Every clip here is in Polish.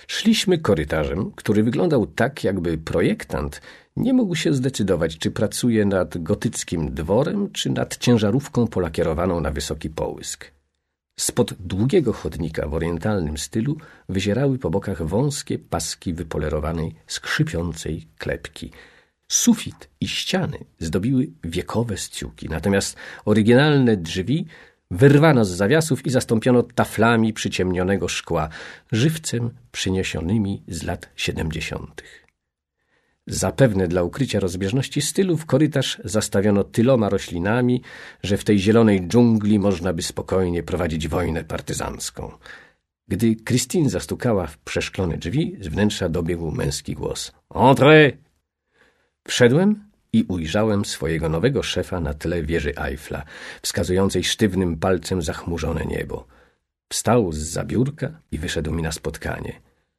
Szliśmy korytarzem, który wyglądał tak, jakby projektant nie mógł się zdecydować, czy pracuje nad gotyckim dworem, czy nad ciężarówką polakierowaną na wysoki połysk. Spod długiego chodnika w orientalnym stylu wyzierały po bokach wąskie paski wypolerowanej, skrzypiącej klepki. Sufit i ściany zdobiły wiekowe sciuki, natomiast oryginalne drzwi wyrwano z zawiasów i zastąpiono taflami przyciemnionego szkła, żywcem przyniesionymi z lat 70. Zapewne dla ukrycia rozbieżności stylu w korytarz zastawiono tyloma roślinami, że w tej zielonej dżungli można by spokojnie prowadzić wojnę partyzancką. Gdy Christine zastukała w przeszklone drzwi, z wnętrza dobiegł męski głos. Entrez! Wszedłem i ujrzałem swojego nowego szefa na tle wieży Eiffla, wskazującej sztywnym palcem zachmurzone niebo. Wstał zza biurka i wyszedł mi na spotkanie.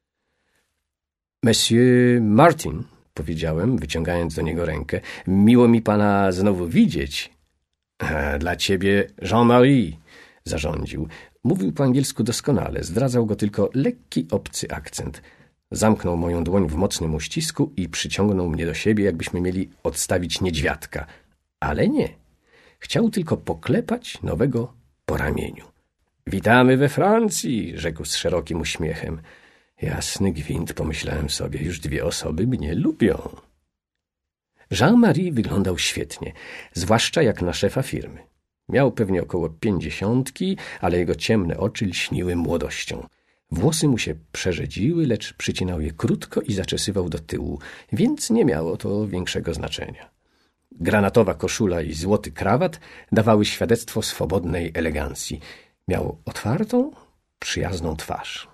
Monsieur Martin, powiedziałem, wyciągając do niego rękę, miło mi pana znowu widzieć. Dla ciebie Jean-Marie, zarządził. Mówił po angielsku doskonale, zdradzał go tylko lekki obcy akcent. Zamknął moją dłoń w mocnym uścisku i przyciągnął mnie do siebie, jakbyśmy mieli odstawić niedźwiadka. Ale nie. Chciał tylko poklepać nowego po ramieniu. Witamy we Francji, rzekł z szerokim uśmiechem. Jasny gwint, pomyślałem sobie, już 2 osoby mnie lubią. Jean-Marie wyglądał świetnie, zwłaszcza jak na szefa firmy. Miał pewnie około 50, ale jego ciemne oczy lśniły młodością. Włosy mu się przerzedziły, lecz przycinał je krótko i zaczesywał do tyłu, więc nie miało to większego znaczenia. Granatowa koszula i złoty krawat dawały świadectwo swobodnej elegancji. Miał otwartą, przyjazną twarz.